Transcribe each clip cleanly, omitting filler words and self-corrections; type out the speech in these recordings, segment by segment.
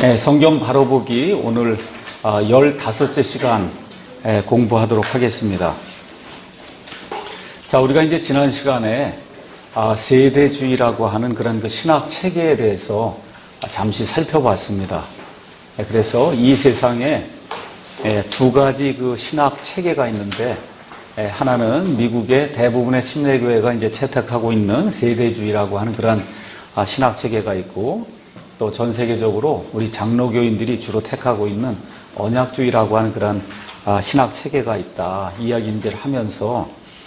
네, 성경 바로 보기 오늘 15째 시간 공부하도록 하겠습니다. 자, 우리가 이제 지난 시간에 세대주의라고 하는 그런 그 신학 체계에 대해서 잠시 살펴봤습니다. 그래서 이 세상에 두 가지 그 신학 체계가 있는데, 하나는 미국의 대부분의 침례교회가 이제 채택하고 있는 세대주의라고 하는 그런 신학 체계가 있고, 또 전 세계적으로 우리 장로교인들이 주로 택하고 있는 언약주의라고 하는 그런 신학 체계가 있다. 이야기를 하면서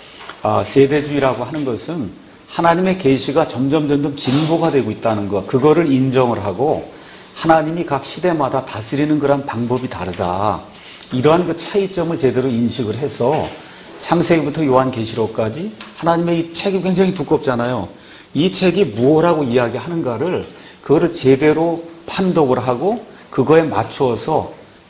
세대주의라고 하는 것은 하나님의 계시가 점점 진보가 되고 있다는 것, 그거를 인정을 하고 하나님이 각 시대마다 다스리는 그런 방법이 다르다. 이러한 그 차이점을 제대로 인식을 해서 창세기부터 요한계시록까지 하나님의 이 책이 굉장히 두껍잖아요. 이 책이 무엇라고 이야기하는가를 그거를 제대로 판독을 하고 그거에 맞추어서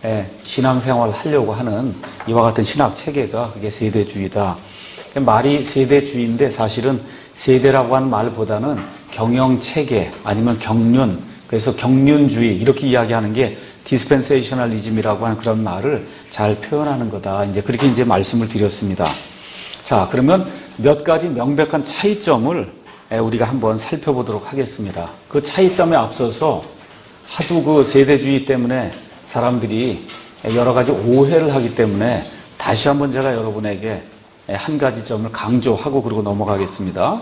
신앙생활을 하려고 하는 이와 같은 신학 체계가 그게 세대주의다. 말이 세대주의인데 사실은 세대라고 하는 말보다는 경영체계 아니면 경륜, 그래서 경륜주의 이렇게 이야기하는 게 디스펜세이셔널리즘이라고 하는 그런 말을 잘 표현하는 거다. 이제 그렇게 이제 말씀을 드렸습니다. 자, 그러면 몇 가지 명백한 차이점을 우리가 한번 살펴보도록 하겠습니다. 그 차이점에 앞서서 하도 그 세대주의 때문에 사람들이 여러 가지 오해를 하기 때문에 다시 한번 제가 여러분에게 한 가지 점을 강조하고 그러고 넘어가겠습니다.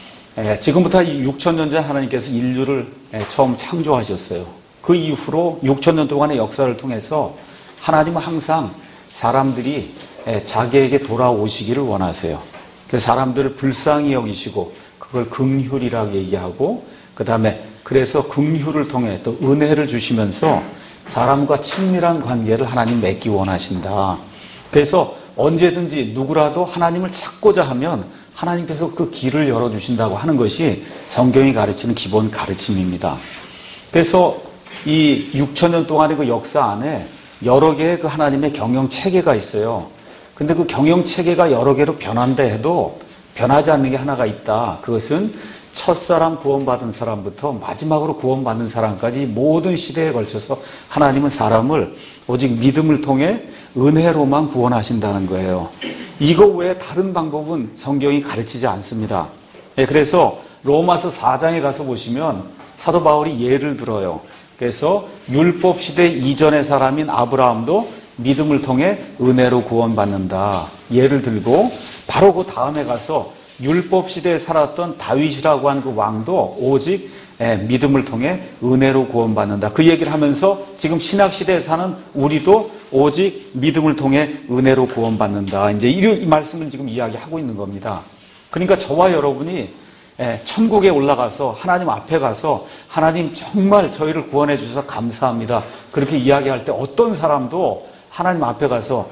지금부터 6,000년 전 하나님께서 인류를 처음 창조하셨어요. 그 이후로 6,000년 동안의 역사를 통해서 하나님은 항상 사람들이 자기에게 돌아오시기를 원하세요. 그래서 사람들을 불쌍히 여기시고 그걸 긍휼이라고 얘기하고, 그 다음에 그래서 긍휼을 통해 또 은혜를 주시면서 사람과 친밀한 관계를 하나님 맺기 원하신다. 그래서 언제든지 누구라도 하나님을 찾고자 하면 하나님께서 그 길을 열어주신다고 하는 것이 성경이 가르치는 기본 가르침입니다. 그래서 이 6,000년 동안의 그 역사 안에 여러 개의 그 하나님의 경영 체계가 있어요. 근데 그 경영 체계가 여러 개로 변한다 해도 변하지 않는 게 하나가 있다. 그것은 첫사람 구원받은 사람부터 마지막으로 구원받는 사람까지 모든 시대에 걸쳐서 하나님은 사람을 오직 믿음을 통해 은혜로만 구원하신다는 거예요. 이거 외에 다른 방법은 성경이 가르치지 않습니다. 그래서 로마서 4장에 가서 보시면 사도 바울이 예를 들어요. 그래서 율법 시대 이전의 사람인 아브라함도 믿음을 통해 은혜로 구원받는다. 예를 들고 바로 그 다음에 가서 율법 시대에 살았던 다윗이라고 하는 그 왕도 오직 믿음을 통해 은혜로 구원받는다. 그 얘기를 하면서 지금 신약 시대에 사는 우리도 오직 믿음을 통해 은혜로 구원받는다. 이제 이 말씀을 지금 이야기하고 있는 겁니다. 그러니까 저와 여러분이 천국에 올라가서 하나님 앞에 가서 하나님 정말 저희를 구원해 주셔서 감사합니다. 그렇게 이야기할 때 어떤 사람도 하나님 앞에 가서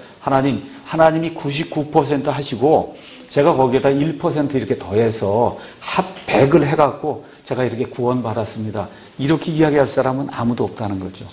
하나님이 99% 하시고 제가 거기에다 1% 이렇게 더해서 합 100을 해갖고 제가 이렇게 구원받았습니다. 이렇게 이야기할 사람은 아무도 없다는 거죠.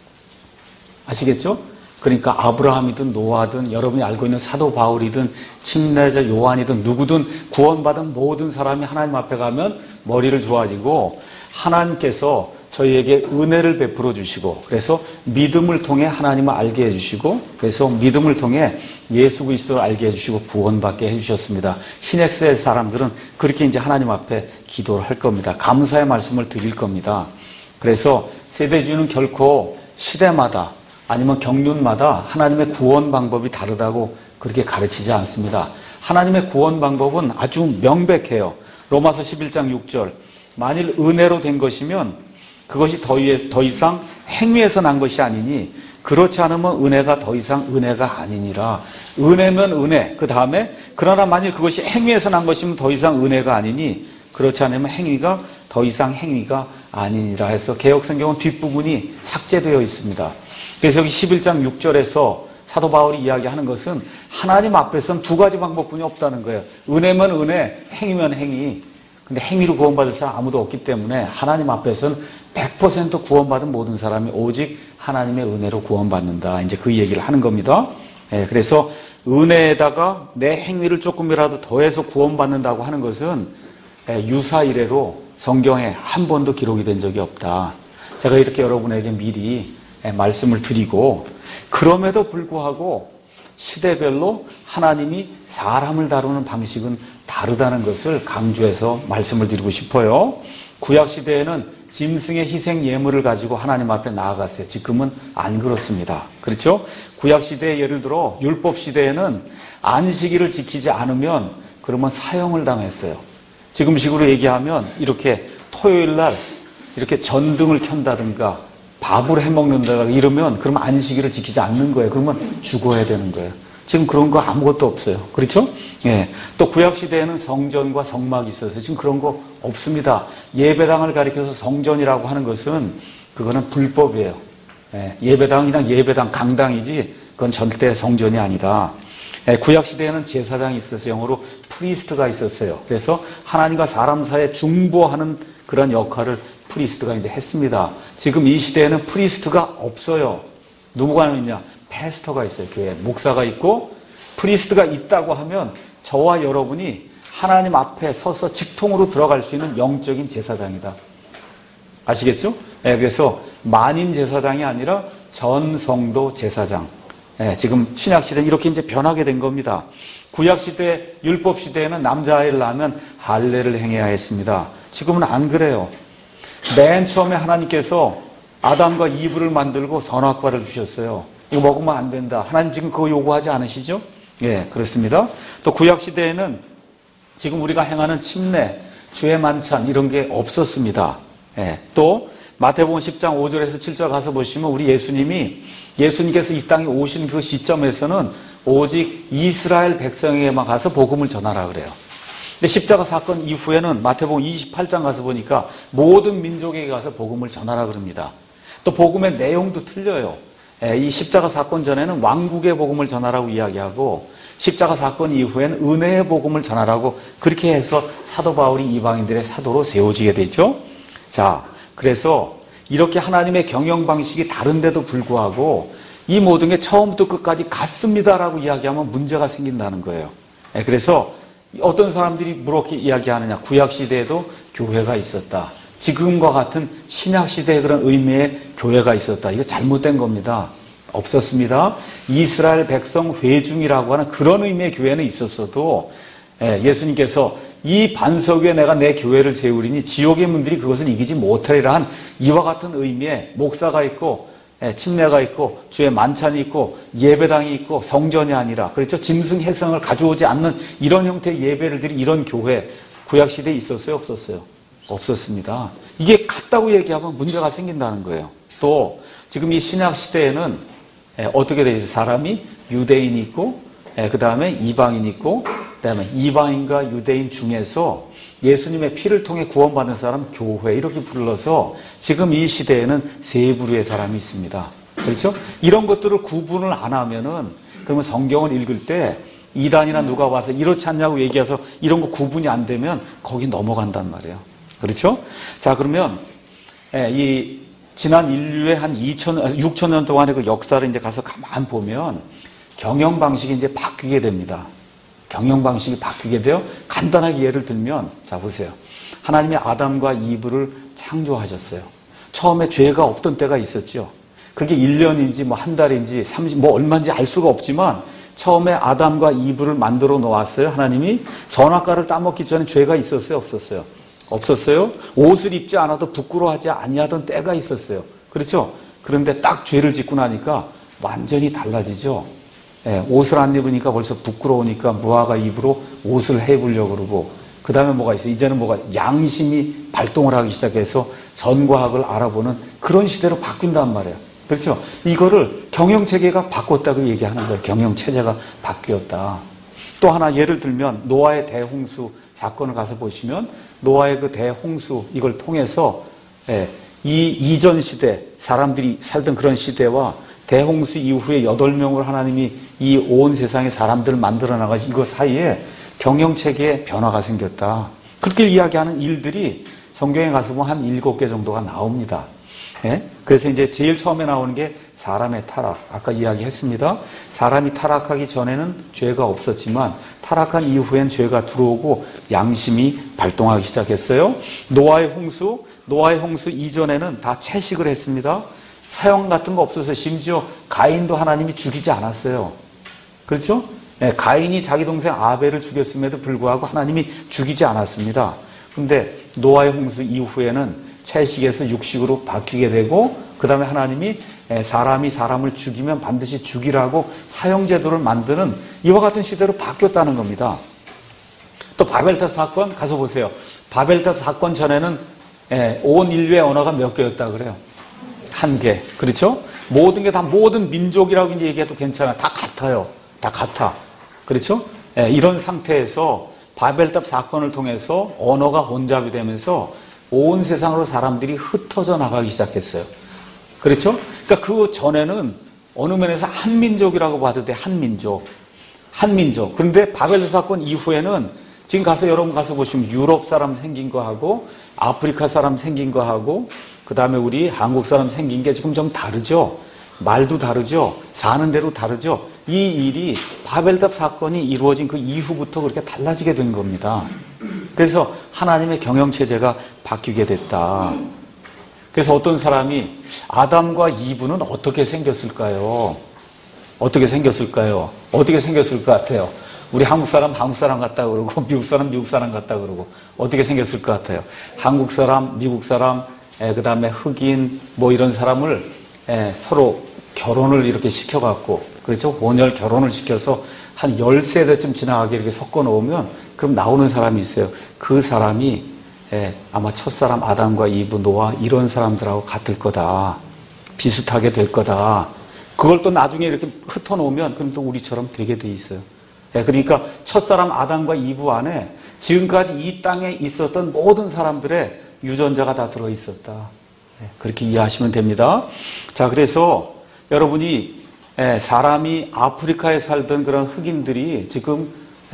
아시겠죠? 그러니까 아브라함이든 노아든 여러분이 알고 있는 사도 바울이든 침례자 요한이든 누구든 구원받은 모든 사람이 하나님 앞에 가면 머리를 좋아지고 하나님께서 저희에게 은혜를 베풀어 주시고 그래서 믿음을 통해 하나님을 알게 해주시고 그래서 믿음을 통해 예수 그리스도를 알게 해주시고 구원받게 해주셨습니다. 신약시대 사람들은 그렇게 이제 하나님 앞에 기도를 할 겁니다. 감사의 말씀을 드릴 겁니다. 그래서 세대주의는 결코 시대마다 아니면 경륜마다 하나님의 구원 방법이 다르다고 그렇게 가르치지 않습니다. 하나님의 구원 방법은 아주 명백해요. 로마서 11장 6절 만일 은혜로 된 것이면 그것이 더 이상 행위에서 난 것이 아니니 그렇지 않으면 은혜가 더 이상 은혜가 아니니라. 은혜면 은혜. 그 다음에 그러나 만일 그것이 행위에서 난 것이면 더 이상 은혜가 아니니 그렇지 않으면 행위가 더 이상 행위가 아니니라 해서 개역성경은 뒷부분이 삭제되어 있습니다. 그래서 여기 11장 6절에서 사도 바울이 이야기하는 것은 하나님 앞에서는 두 가지 방법뿐이 없다는 거예요. 은혜면 은혜, 행위면 행위. 근데 행위로 구원받을 사람 아무도 없기 때문에 하나님 앞에서는 100% 구원받은 모든 사람이 오직 하나님의 은혜로 구원받는다. 이제 그 얘기를 하는 겁니다. 그래서 은혜에다가 내 행위를 조금이라도 더해서 구원받는다고 하는 것은 유사 이래로 성경에 한 번도 기록이 된 적이 없다. 제가 이렇게 여러분에게 미리 말씀을 드리고, 그럼에도 불구하고 시대별로 하나님이 사람을 다루는 방식은 다르다는 것을 강조해서 말씀을 드리고 싶어요. 구약시대에는 짐승의 희생 예물을 가지고 하나님 앞에 나아갔어요. 지금은 안 그렇습니다. 그렇죠? 구약시대에 예를 들어 율법시대에는 안식일을 지키지 않으면 그러면 사형을 당했어요. 지금식으로 얘기하면 이렇게 토요일날 이렇게 전등을 켠다든가 밥을 해먹는다든가 이러면 그러면 안식일을 지키지 않는 거예요. 그러면 죽어야 되는 거예요. 지금 그런 거 아무것도 없어요. 그렇죠? 예. 또 구약시대에는 성전과 성막이 있어서 지금 그런 거 없습니다. 예배당을 가리켜서 성전이라고 하는 것은 그거는 불법이에요. 예. 예배당은 그냥 예배당, 강당이지 그건 절대 성전이 아니다. 예. 구약시대에는 제사장이 있었어요. 영어로 프리스트가 있었어요. 그래서 하나님과 사람 사이에 중보하는 그런 역할을 프리스트가 이제 했습니다. 지금 이 시대에는 프리스트가 없어요. 누구가 있냐? 패스터가 있어요. 교회에 목사가 있고, 프리스트가 있다고 하면 저와 여러분이 하나님 앞에 서서 직통으로 들어갈 수 있는 영적인 제사장이다. 아시겠죠? 네, 그래서 만인 제사장이 아니라 전 성도 제사장. 네, 지금 신약 시대는 이렇게 이제 변하게 된 겁니다. 구약 시대, 율법 시대에는 남자아이를 낳으면 할례를 행해야 했습니다. 지금은 안 그래요. 맨 처음에 하나님께서 아담과 이브를 만들고 선악과를 주셨어요. 이거 먹으면 안 된다. 하나님 지금 그거 요구하지 않으시죠? 예, 그렇습니다. 또 구약시대에는 지금 우리가 행하는 침례, 주의 만찬 이런 게 없었습니다. 예, 또 마태복음 10장 5절에서 7절 가서 보시면 우리 예수님께서 이 땅에 오신 그 시점에서는 오직 이스라엘 백성에게만 가서 복음을 전하라 그래요. 근데 십자가 사건 이후에는 마태복음 28장 가서 보니까 모든 민족에게 가서 복음을 전하라 그럽니다. 또 복음의 내용도 틀려요. 이 십자가 사건 전에는 왕국의 복음을 전하라고 이야기하고 십자가 사건 이후에는 은혜의 복음을 전하라고 그렇게 해서 사도 바울이 이방인들의 사도로 세워지게 되죠. 자, 그래서 이렇게 하나님의 경영 방식이 다른데도 불구하고 이 모든 게 처음부터 끝까지 같습니다라고 이야기하면 문제가 생긴다는 거예요. 그래서 어떤 사람들이 그렇게 이야기하느냐. 구약시대에도 교회가 있었다. 지금과 같은 신약시대의 그런 의미의 교회가 있었다. 이거 잘못된 겁니다. 없었습니다. 이스라엘 백성 회중이라고 하는 그런 의미의 교회는 있었어도 예수님께서 이 반석 위에 내가 내 교회를 세우리니 지옥의 문들이 그것을 이기지 못하리라 한 이와 같은 의미의 목사가 있고 침례가 있고 주의 만찬이 있고 예배당이 있고 성전이 아니라 그렇죠. 짐승 해성을 가져오지 않는 이런 형태의 예배를 드린 이런 교회 구약시대에 있었어요? 없었어요? 없었습니다. 이게 같다고 얘기하면 문제가 생긴다는 거예요. 또 지금 이 신약시대에는 어떻게 되죠? 사람이 유대인이 있고 그 다음에 이방인이 있고 그 다음에 이방인과 유대인 중에서 예수님의 피를 통해 구원받는 사람 교회 이렇게 불러서 지금 이 시대에는 세 부류의 사람이 있습니다. 그렇죠? 이런 것들을 구분을 안 하면은 그러면 성경을 읽을 때 이단이나 누가 와서 이렇지 않냐고 얘기해서 이런 거 구분이 안 되면 거기 넘어간단 말이에요. 그렇죠? 자, 그러면 이 지난 인류의 한 6,000년 동안의 그 역사를 이제 가서 가만 보면 경영 방식이 이제 바뀌게 됩니다. 경영 방식이 바뀌게 돼요. 간단하게 예를 들면 자 보세요. 하나님이 아담과 이브를 창조하셨어요. 처음에 죄가 없던 때가 있었죠. 그게 1년인지 뭐 한 달인지 30, 뭐 얼마인지 알 수가 없지만 처음에 아담과 이브를 만들어 놓았어요. 하나님이 선악과를 따먹기 전에 죄가 있었어요? 없었어요? 없었어요. 옷을 입지 않아도 부끄러워하지 아니하던 때가 있었어요. 그렇죠? 그런데 딱 죄를 짓고 나니까 완전히 달라지죠. 옷을 안 입으니까 벌써 부끄러우니까 무화과 잎으로 옷을 해보려고 그러고 그 다음에 뭐가 있어요? 이제는 뭐가 양심이 발동을 하기 시작해서 선과 악을 알아보는 그런 시대로 바뀐단 말이에요. 그렇죠? 이거를 경영체계가 바꿨다고 얘기하는 거예요. 경영체제가 바뀌었다. 또 하나 예를 들면 노아의 대홍수 사건을 가서 보시면 노아의 그 대홍수 이걸 통해서 이 이전 시대 사람들이 살던 그런 시대와 대홍수 이후에 8명을 하나님이 이 온 세상의 사람들을 만들어 나가서 이거 사이에 경영체계에 변화가 생겼다. 그렇게 이야기하는 일들이 성경에 가서 보면 한 7개 정도가 나옵니다. 그래서 이제 제일 처음에 나오는 게 사람의 타락. 아까 이야기했습니다. 사람이 타락하기 전에는 죄가 없었지만 타락한 이후엔 죄가 들어오고 양심이 발동하기 시작했어요. 노아의 홍수 이전에는 다 채식을 했습니다. 사형 같은 거 없어서 심지어 가인도 하나님이 죽이지 않았어요. 그렇죠? 네, 가인이 자기 동생 아벨을 죽였음에도 불구하고 하나님이 죽이지 않았습니다. 근데 노아의 홍수 이후에는 채식에서 육식으로 바뀌게 되고 그 다음에 하나님이 사람이 사람을 죽이면 반드시 죽이라고 사형제도를 만드는 이와 같은 시대로 바뀌었다는 겁니다. 또 바벨탑 사건 가서 보세요. 바벨탑 사건 전에는 온 인류의 언어가 몇 개였다 그래요? 1개. 그렇죠? 모든 게 다 모든 민족이라고 이제 얘기해도 괜찮아요. 다 같아요. 다 같아. 그렇죠? 이런 상태에서 바벨탑 사건을 통해서 언어가 혼잡이 되면서 온 세상으로 사람들이 흩어져 나가기 시작했어요. 그렇죠? 그러니까 그 전에는 어느 면에서 한민족이라고 봐도 돼. 한민족. 그런데 바벨탑 사건 이후에는 지금 여러분 가서 보시면 유럽 사람 생긴 거 하고 아프리카 사람 생긴 거 하고 그 다음에 우리 한국 사람 생긴 게 지금 좀 다르죠? 말도 다르죠? 사는 대로 다르죠? 이 일이 바벨탑 사건이 이루어진 그 이후부터 그렇게 달라지게 된 겁니다. 그래서 하나님의 경영체제가 바뀌게 됐다. 그래서 어떤 사람이 아담과 이브는 어떻게 생겼을까요? 어떻게 생겼을 것 같아요? 우리 한국 사람 같다 그러고 미국 사람 같다 그러고 어떻게 생겼을 것 같아요? 한국 사람, 미국 사람, 그 다음에 흑인 뭐 이런 사람을 서로 결혼을 이렇게 시켜갖고 그렇죠? 혼혈 결혼을 시켜서 한 10세대쯤 지나가게 이렇게 섞어 놓으면 그럼 나오는 사람이 있어요. 그 사람이 아마 첫사람 아담과 이브, 노아 이런 사람들하고 같을 거다. 비슷하게 될 거다. 그걸 또 나중에 이렇게 흩어놓으면 그럼 또 우리처럼 되게 돼 있어요. 그러니까 첫사람 아담과 이브 안에 지금까지 이 땅에 있었던 모든 사람들의 유전자가 다 들어있었다. 그렇게 이해하시면 됩니다. 자, 그래서 여러분이 사람이 아프리카에 살던 그런 흑인들이 지금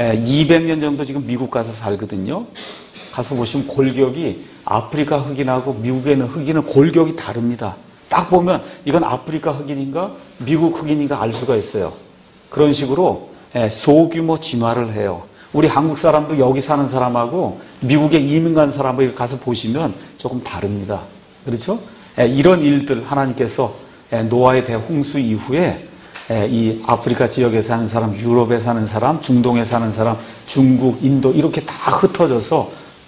200년 정도 지금 미국 가서 살거든요. 가서 보시면 골격이 아프리카 흑인하고 미국에 있는 흑인은 골격이 다릅니다. 딱 보면 이건 아프리카 흑인인가 미국 흑인인가 알 수가 있어요. 그런 식으로 소규모 진화를 해요. 우리 한국 사람도 여기 사는 사람하고 미국에 이민 간 사람을 가서 보시면 조금 다릅니다. 그렇죠? 이런 일들 하나님께서 노아의 대홍수 이후에 이 아프리카 지역에 사는 사람, 유럽에 사는 사람, 중동에 사는 사람, 중국, 인도 이렇게 다 흩어져서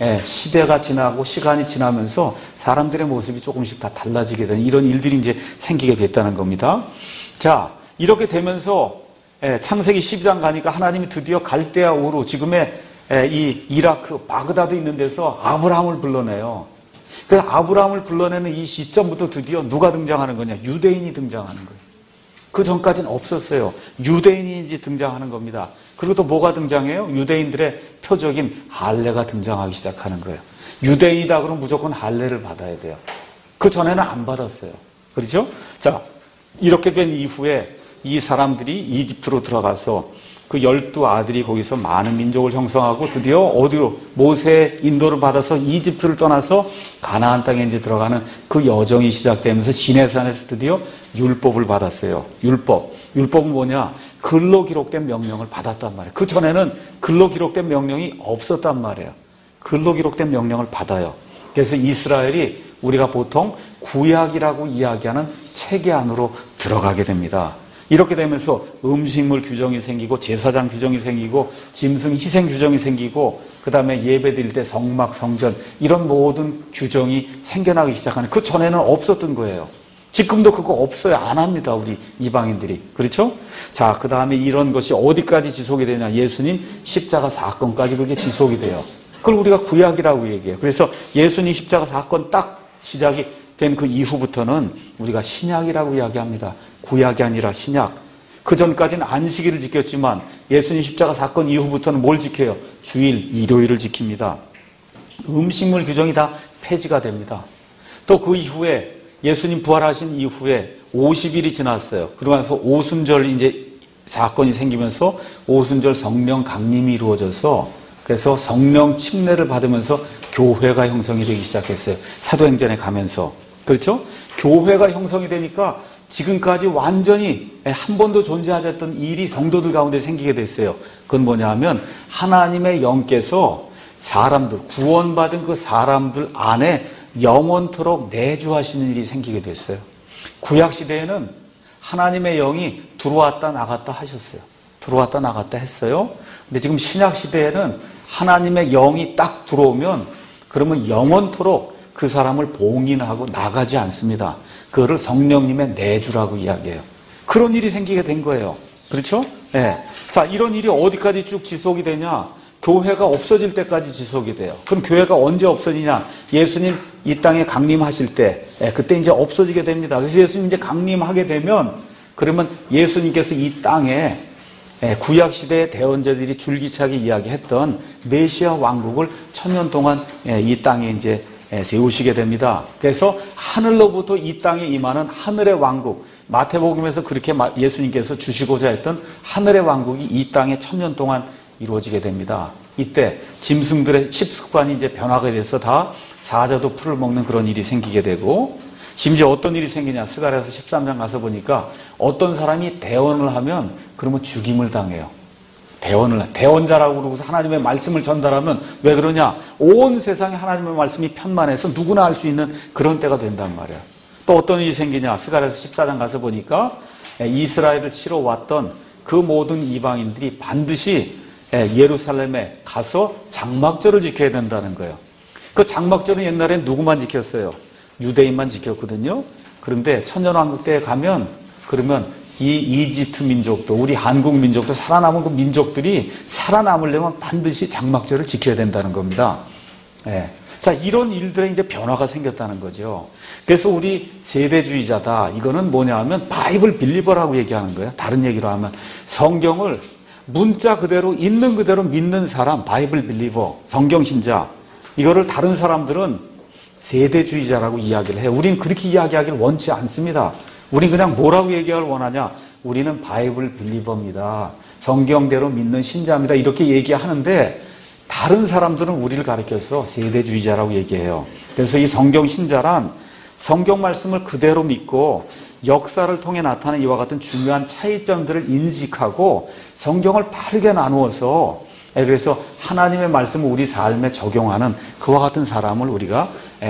시대가 지나고 시간이 지나면서 사람들의 모습이 조금씩 다 달라지게 되는 이런 일들이 이제 생기게 됐다는 겁니다. 자, 이렇게 되면서 창세기 12장 가니까 하나님이 드디어 갈대아 우르 지금의 이 이라크 바그다드 있는 데서 아브라함을 불러내요. 그래서 아브라함을 불러내는 이 시점부터 드디어 누가 등장하는 거냐? 유대인이 등장하는 거예요. 그 전까지는 없었어요. 유대인이 이제 등장하는 겁니다. 그리고 또 뭐가 등장해요? 유대인들의 표적인 할례가 등장하기 시작하는 거예요. 유대인이다 그러면 무조건 할례를 받아야 돼요. 그 전에는 안 받았어요. 그렇죠? 자, 이렇게 된 이후에 이 사람들이 이집트로 들어가서 그 12아들이 거기서 많은 민족을 형성하고 드디어 어디로 모세의 인도를 받아서 이집트를 떠나서 가나안 땅에 이제 들어가는 그 여정이 시작되면서 시내산에서 드디어 율법을 받았어요. 율법은 뭐냐? 글로 기록된 명령을 받았단 말이에요. 그 전에는 글로 기록된 명령이 없었단 말이에요. 글로 기록된 명령을 받아요. 그래서 이스라엘이 우리가 보통 구약이라고 이야기하는 체계 안으로 들어가게 됩니다. 이렇게 되면서 음식물 규정이 생기고 제사장 규정이 생기고 짐승 희생 규정이 생기고 그 다음에 예배 드릴 때 성막, 성전 이런 모든 규정이 생겨나기 시작하는 그 전에는 없었던 거예요. 지금도 그거 없어요. 안 합니다. 우리 이방인들이. 그렇죠? 자, 그 다음에 이런 것이 어디까지 지속이 되냐. 예수님 십자가 사건까지 그게 지속이 돼요. 그걸 우리가 구약이라고 얘기해요. 그래서 예수님 십자가 사건 딱 시작이 된 그 이후부터는 우리가 신약이라고 이야기합니다. 구약이 아니라 신약. 그 전까지는 안식일을 지켰지만 예수님 십자가 사건 이후부터는 뭘 지켜요? 주일, 일요일을 지킵니다. 음식물 규정이 다 폐지가 됩니다. 또 그 이후에 예수님 부활하신 이후에 50일이 지났어요. 그러면서 오순절 이제 사건이 생기면서 오순절 성령 강림이 이루어져서 그래서 성령 침례를 받으면서 교회가 형성이 되기 시작했어요. 사도행전에 가면서. 그렇죠? 교회가 형성이 되니까 지금까지 완전히 한 번도 존재하지 않았던 일이 성도들 가운데 생기게 됐어요. 그건 뭐냐 하면 하나님의 영께서 사람들, 구원받은 그 사람들 안에 영원토록 내주하시는 일이 생기게 됐어요. 구약시대에는 하나님의 영이 들어왔다 나갔다 하셨어요. 들어왔다 나갔다 했어요. 근데 지금 신약시대에는 하나님의 영이 딱 들어오면 그러면 영원토록 그 사람을 봉인하고 나가지 않습니다. 그거를 성령님의 내주라고 이야기해요. 그런 일이 생기게 된 거예요. 그렇죠? 네. 자, 이런 일이 어디까지 쭉 지속이 되냐? 교회가 없어질 때까지 지속이 돼요. 그럼 교회가 언제 없어지냐? 예수님 이 땅에 강림하실 때, 그때 이제 없어지게 됩니다. 그래서 예수님 이제 강림하게 되면, 그러면 예수님께서 이 땅에 구약시대의 대언자들이 줄기차게 이야기했던 메시아 왕국을 1000년 동안 이 땅에 이제 세우시게 됩니다. 그래서 하늘로부터 이 땅에 임하는 하늘의 왕국, 마태복음에서 그렇게 예수님께서 주시고자 했던 하늘의 왕국이 이 땅에 1000년 동안 이루어지게 됩니다. 이때 짐승들의 식습관이 이제 변화가 돼서 다 사자도 풀을 먹는 그런 일이 생기게 되고, 심지어 어떤 일이 생기냐, 스가랴서 13장 가서 보니까 어떤 사람이 대언을 하면 그러면 죽임을 당해요. 대언자라고 그러고서 하나님의 말씀을 전달하면 왜 그러냐? 온 세상에 하나님의 말씀이 편만해서 누구나 알 수 있는 그런 때가 된단 말이에요. 또 어떤 일이 생기냐? 스가랴서 14장 가서 보니까 이스라엘을 치러 왔던 그 모든 이방인들이 반드시 예루살렘에 가서 장막절을 지켜야 된다는 거예요. 그 장막절은 옛날엔 누구만 지켰어요? 유대인만 지켰거든요. 그런데 천년왕국 때에 가면 그러면 이 이집트 민족도, 우리 한국 민족도, 살아남은 그 민족들이 살아남으려면 반드시 장막절을 지켜야 된다는 겁니다. 자, 이런 일들에 이제 변화가 생겼다는 거죠. 그래서 우리 세대주의자다, 이거는 뭐냐 하면 바이블 빌리버라고 얘기하는 거예요. 다른 얘기로 하면 성경을 문자 그대로 있는 그대로 믿는 사람, 바이블 빌리버, 성경신자. 이거를 다른 사람들은 세대주의자라고 이야기를 해요. 우린 그렇게 이야기하기를 원치 않습니다. 우린 그냥 뭐라고 얘기하길 원하냐? 우리는 바이블 빌리버입니다. 성경대로 믿는 신자입니다. 이렇게 얘기하는데 다른 사람들은 우리를 가리켜서 세대주의자라고 얘기해요. 그래서 이 성경신자란 성경 말씀을 그대로 믿고 역사를 통해 나타나는 이와 같은 중요한 차이점들을 인식하고 성경을 바르게 나누어서, 그래서 하나님의 말씀을 우리 삶에 적용하는 그와 같은 사람을 우리가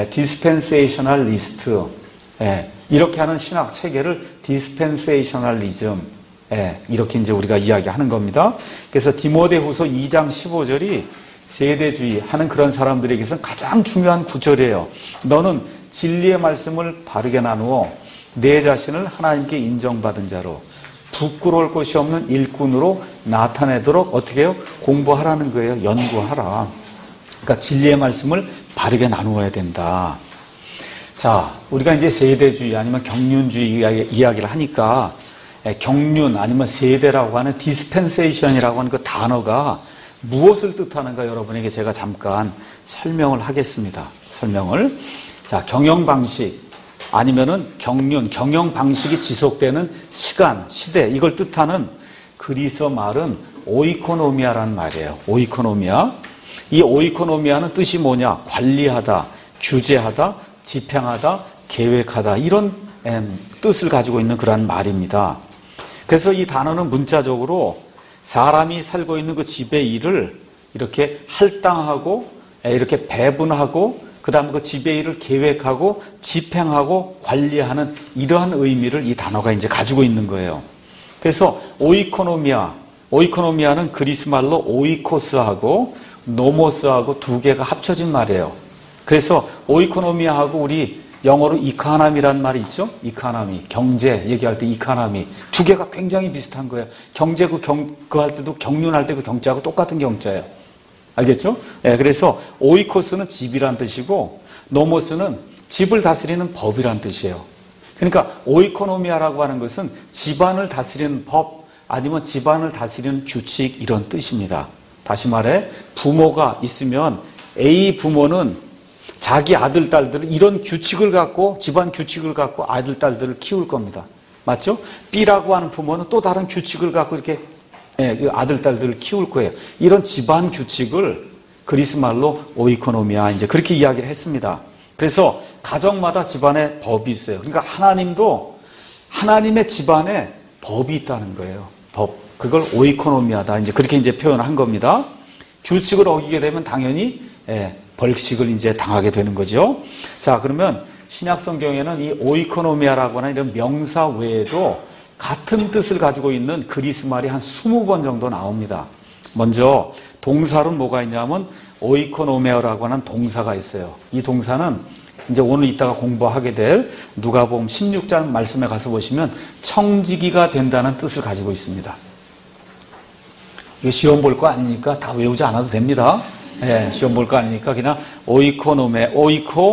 디스펜세이셔널리스트, 이렇게 하는 신학 체계를 디스펜세이셔널리즘, 이렇게 이제 우리가 이야기하는 겁니다. 그래서 디모데후서 2장 15절이 세대주의 하는 그런 사람들에게서는 가장 중요한 구절이에요. 너는 진리의 말씀을 바르게 나누어 내 자신을 하나님께 인정받은 자로 부끄러울 것이 없는 일꾼으로 나타내도록 어떻게 해요? 공부하라는 거예요. 연구하라. 그러니까 진리의 말씀을 바르게 나누어야 된다. 자, 우리가 이제 세대주의 아니면 경륜주의 이야기를 하니까 경륜 아니면 세대라고 하는 디스펜세이션이라고 하는 그 단어가 무엇을 뜻하는가 여러분에게 제가 잠깐 설명을 하겠습니다. 설명을. 자, 경영 방식 아니면은 경륜, 경영 방식이 지속되는 시간, 시대, 이걸 뜻하는 그리스어 말은 오이코노미아라는 말이에요. 오이코노미아. 이 오이코노미아는 뜻이 뭐냐? 관리하다, 규제하다, 집행하다, 계획하다, 이런 뜻을 가지고 있는 그러한 말입니다. 그래서 이 단어는 문자적으로 사람이 살고 있는 그 집의 일을 이렇게 할당하고 이렇게 배분하고 그 다음에 그 집의 일을 계획하고 집행하고 관리하는 이러한 의미를 이 단어가 이제 가지고 있는 거예요. 그래서 오이코노미아는 그리스 말로 오이코스하고 노모스하고 두 개가 합쳐진 말이에요. 그래서 오이코노미아하고 우리 영어로 이카나미라는 말이 있죠? 이카나미, 경제 얘기할 때 이카나미. 두 개가 굉장히 비슷한 거예요. 경제 그거 할 때도 경륜할 때 그 경자하고 똑같은 경자예요. 알겠죠? 그래서 오이코스는 집이란 뜻이고 노모스는 집을 다스리는 법이란 뜻이에요. 그러니까 오이코노미아라고 하는 것은 집안을 다스리는 법 아니면 집안을 다스리는 규칙 이런 뜻입니다. 다시 말해 부모가 있으면 A 부모는 자기 아들, 딸들을 이런 규칙을 갖고 집안 규칙을 갖고 아들, 딸들을 키울 겁니다. 맞죠? B라고 하는 부모는 또 다른 규칙을 갖고 이렇게 아들, 딸들을 키울 거예요. 이런 집안 규칙을 그리스 말로 오이코노미아 이제 그렇게 이야기를 했습니다. 그래서 가정마다 집안에 법이 있어요. 그러니까 하나님도 하나님의 집안에 법이 있다는 거예요. 법. 그걸 오이코노미아다. 이제 그렇게 이제 표현한 겁니다. 규칙을 어기게 되면 당연히 벌칙을 이제 당하게 되는 거죠. 자, 그러면 신약 성경에는 이 오이코노미아라고 하는 이런 명사 외에도 같은 뜻을 가지고 있는 그리스 말이 한 20번 정도 나옵니다. 먼저 동사로는 뭐가 있냐면 오이코노메어라고 하는 동사가 있어요. 이 동사는 이제 오늘 이따가 공부하게 될 누가복음 16장 말씀에 가서 보시면 청지기가 된다는 뜻을 가지고 있습니다. 이거 시험 볼 거 아니니까 다 외우지 않아도 됩니다. 시험 볼 거 아니니까 그냥 오이코노메오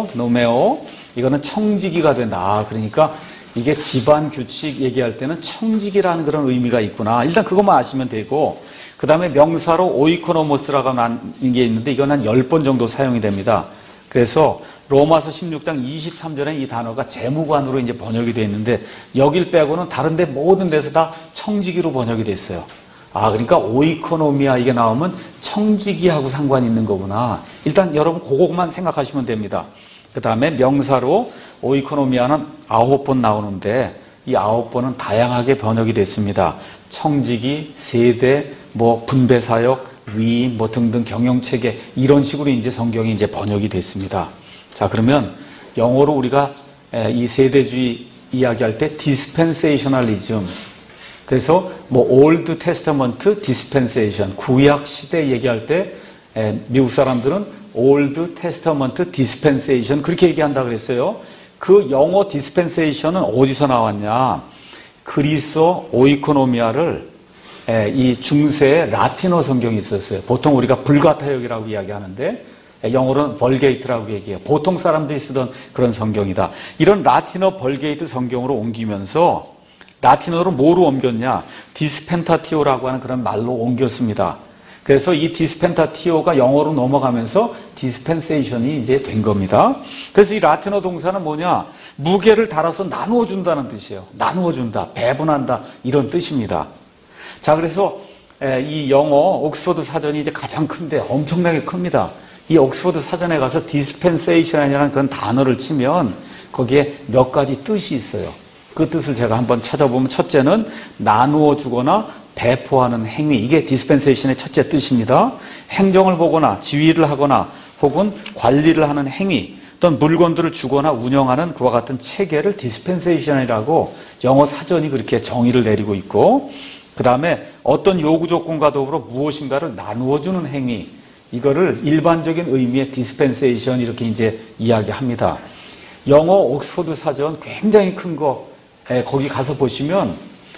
이거는 청지기가 된다. 그러니까 이게 집안 규칙 얘기할 때는 청지기라는 그런 의미가 있구나. 일단 그것만 아시면 되고, 그 다음에 명사로 오이코노모스라고 하는 게 있는데 이건 한 10번 정도 사용이 됩니다. 그래서 로마서 16장 23절에 이 단어가 재무관으로 이제 번역이 되어 있는데 여길 빼고는 다른 데 모든 데서 다 청지기로 번역이 됐어요. 아, 그러니까 오이코노미아 이게 나오면 청지기하고 상관이 있는 거구나. 일단 여러분 그거만 생각하시면 됩니다. 그 다음에 명사로 오이코노미아는 9번 나오는데 이 9번은 다양하게 번역이 됐습니다. 청지기, 세대, 분배사역, 위, 등등 경영체계 이런 식으로 이제 성경이 이제 번역이 됐습니다. 자, 그러면 영어로 우리가 이 세대주의 이야기할 때 dispensationalism, 그래서 Old Testament dispensation, 구약 시대 얘기할 때 미국 사람들은 Old Testament dispensation 그렇게 얘기한다 그랬어요. 그 영어 dispensation은 어디서 나왔냐? 그리스어 오이코노미아를 이 중세의 라틴어 성경이 있었어요. 보통 우리가 불가타역이라고 이야기하는데 영어로는 벌게이트라고 얘기해요. 보통 사람들이 쓰던 그런 성경이다. 이런 라틴어 벌게이트 성경으로 옮기면서 라틴어로 뭐로 옮겼냐? 디스펜타티오라고 하는 그런 말로 옮겼습니다. 그래서 이 디스펜타티오가 영어로 넘어가면서 디스펜세이션이 이제 된 겁니다. 그래서 이 라틴어 동사는 뭐냐? 무게를 달아서 나누어 준다는 뜻이에요. 나누어 준다, 배분한다 이런 뜻입니다. 자, 그래서 이 영어 옥스퍼드 사전이 이제 가장 큰데 엄청나게 큽니다. 이 옥스퍼드 사전에 가서 dispensation이라는 그런 단어를 치면 거기에 몇 가지 뜻이 있어요. 그 뜻을 제가 한번 찾아보면 첫째는 나누어 주거나 배포하는 행위, 이게 dispensation의 첫째 뜻입니다. 행정을 보거나 지휘를 하거나 혹은 관리를 하는 행위, 또는 물건들을 주거나 운영하는 그와 같은 체계를 dispensation이라고 영어 사전이 그렇게 정의를 내리고 있고, 그 다음에 어떤 요구 조건과 더불어 무엇인가를 나누어주는 행위, 이거를 일반적인 의미의 dispensation 이렇게 이제 이야기합니다. 영어 옥스퍼드 사전 굉장히 큰 거, 거기 가서 보시면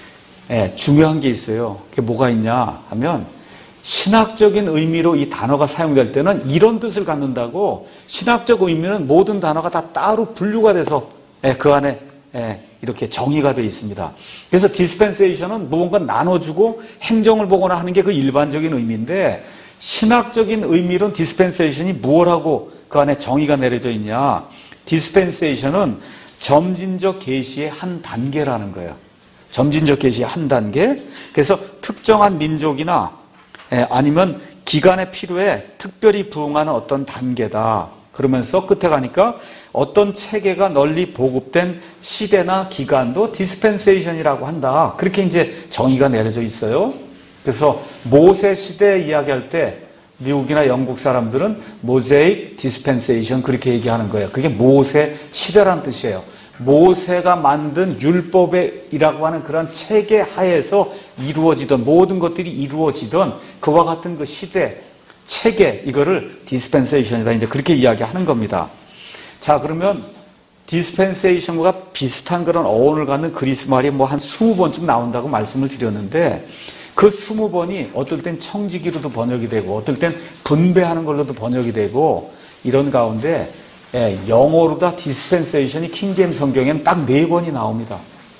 중요한 게 있어요. 그게 뭐가 있냐 하면 신학적인 의미로 이 단어가 사용될 때는 이런 뜻을 갖는다고, 신학적 의미는 모든 단어가 다 따로 분류가 돼서 그 안에 이렇게 정의가 되어 있습니다. 그래서 dispensation은 무언가 나눠주고 행정을 보거나 하는 게 그 일반적인 의미인데, 신학적인 의미로는 dispensation이 무엇하고 그 안에 정의가 내려져 있냐? dispensation은 점진적 계시의 한 단계라는 거예요. 점진적 계시의 한 단계. 그래서 특정한 민족이나 아니면 기간의 필요에 특별히 부응하는 어떤 단계다. 그러면서 끝에 가니까 어떤 체계가 널리 보급된 시대나 기간도 dispensation이라고 한다. 그렇게 이제 정의가 내려져 있어요. 그래서 모세 시대 이야기할 때 미국이나 영국 사람들은 모세익 디스펜세이션 그렇게 얘기하는 거예요. 그게 모세 시대란 뜻이에요. 모세가 만든 율법이라고 하는 그런 체계 하에서 이루어지던 모든 것들이 이루어지던 그와 같은 그 시대, 체계, 이거를 디스펜세이션이다. 이제 그렇게 이야기하는 겁니다. 자, 그러면 디스펜세이션과 비슷한 그런 어원을 갖는 그리스 말이 한 20번쯤 나온다고 말씀을 드렸는데, 그 20번이 어떨 땐 청지기로도 번역이 되고 어떨 땐 분배하는 걸로도 번역이 되고, 이런 가운데 영어로 다 dispensation이 킹제임스 성경에는 딱 4번이 나옵니다.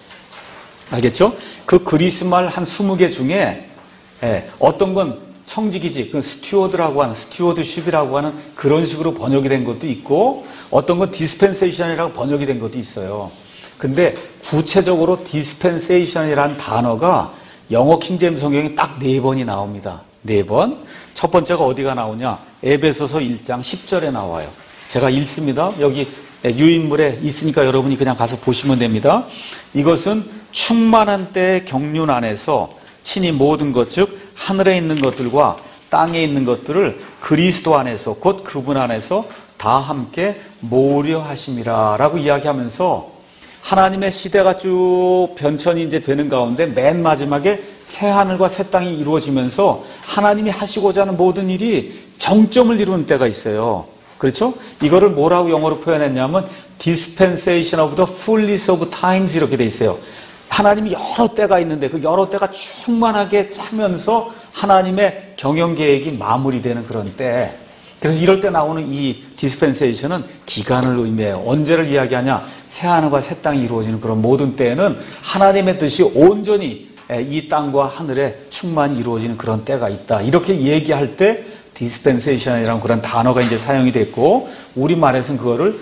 알겠죠? 그 그리스 말 한 20개 중에 어떤 건 청지기지, 그 스튜어드라고 하는, 스튜어드십이라고 하는 그런 식으로 번역이 된 것도 있고, 어떤 건 dispensation이라고 번역이 된 것도 있어요. 근데 구체적으로 dispensation이라는 단어가 영어 킹제임스 성경에 딱 4번이 나옵니다. 4번. 첫 번째가 어디가 나오냐? 에베소서 1장 10절에 나와요. 제가 읽습니다. 여기 유인물에 있으니까 여러분이 그냥 가서 보시면 됩니다. 이것은 충만한 때의 경륜 안에서 친히 모든 것, 즉 하늘에 있는 것들과 땅에 있는 것들을 그리스도 안에서, 곧 그분 안에서 다 함께 모으려 하심이라 라고 이야기하면서 하나님의 시대가 쭉 변천이 이제 되는 가운데 맨 마지막에 새 하늘과 새 땅이 이루어지면서 하나님이 하시고자 하는 모든 일이 정점을 이루는 때가 있어요. 그렇죠? 이거를 뭐라고 영어로 표현했냐면 dispensation of the fullness of times 이렇게 돼 있어요. 하나님이 여러 때가 있는데 그 여러 때가 충만하게 차면서 하나님의 경영 계획이 마무리되는 그런 때. 그래서 이럴 때 나오는 이 dispensation은 기간을 의미해요. 언제를 이야기하냐? 새하늘과 새 땅이 이루어지는 그런 모든 때에는 하나님의 뜻이 온전히 이 땅과 하늘에 충만히 이루어지는 그런 때가 있다. 이렇게 얘기할 때 dispensation이라는 그런 단어가 이제 사용이 됐고, 우리말에서는 그거를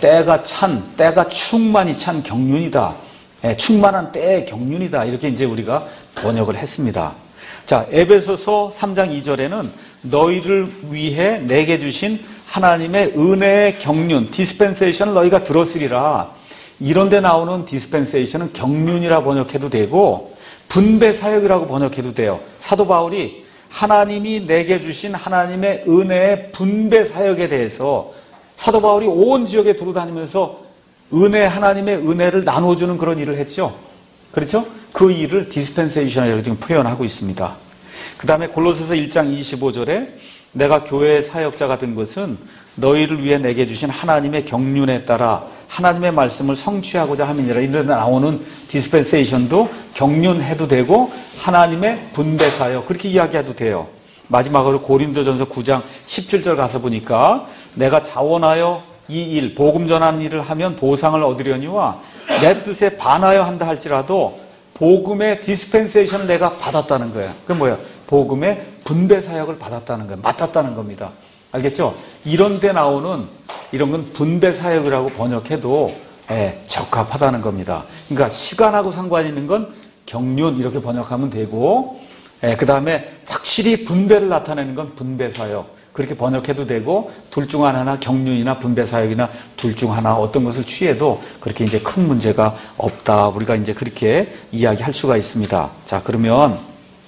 때가 충만히 찬 경륜이다. 충만한 때의 경륜이다. 이렇게 이제 우리가 번역을 했습니다. 자, 에베소서 3장 2절에는 너희를 위해 내게 주신 하나님의 은혜의 경륜, 디스펜세이션을 너희가 들었으리라. 이런 데 나오는 디스펜세이션은 경륜이라 번역해도 되고 분배 사역이라고 번역해도 돼요. 사도 바울이 하나님이 내게 주신 하나님의 은혜의 분배 사역에 대해서 사도 바울이 온 지역에 돌아다니면서 하나님의 은혜를 나눠주는 그런 일을 했죠. 그렇죠? 그 일을 디스펜세이션이라고 지금 표현하고 있습니다. 그 다음에 골로새서 1장 25절에 내가 교회의 사역자가 된 것은 너희를 위해 내게 주신 하나님의 경륜에 따라 하나님의 말씀을 성취하고자 함이니라. 이런 데 나오는 디스펜세이션도 경륜해도 되고 하나님의 분배 사역 그렇게 이야기해도 돼요. 마지막으로 고린도전서 9장 17절 가서 보니까 내가 자원하여 이 일, 복음 전하는 일을 하면 보상을 얻으려니와 내 뜻에 반하여 한다 할지라도 복음의 디스펜세이션을 내가 받았다는 거예요. 그게 뭐예요? 복음의 분배 사역을 받았다는 거예요. 맡았다는 겁니다. 알겠죠? 이런 데 나오는 이런 건 분배 사역이라고 번역해도 적합하다는 겁니다. 그러니까 시간하고 상관 있는 건 경륜 이렇게 번역하면 되고, 그 다음에 확실히 분배를 나타내는 건 분배 사역 그렇게 번역해도 되고, 둘 중 하나 경륜이나 분배 사역이나 둘 중 하나 어떤 것을 취해도 그렇게 이제 큰 문제가 없다. 우리가 이제 그렇게 이야기할 수가 있습니다. 자, 그러면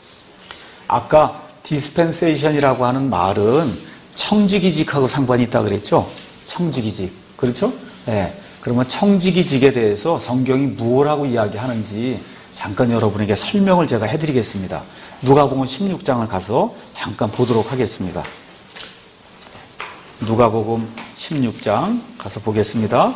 아까 디스펜세이션이라고 하는 말은 청지기직하고 상관이 있다 그랬죠? 청지기직. 그렇죠? 네. 그러면 청지기직에 대해서 성경이 무엇라고 이야기하는지 잠깐 여러분에게 설명을 제가 해드리겠습니다. 누가복음 16장을 가서 잠깐 보도록 하겠습니다. 누가복음 16장 가서 보겠습니다.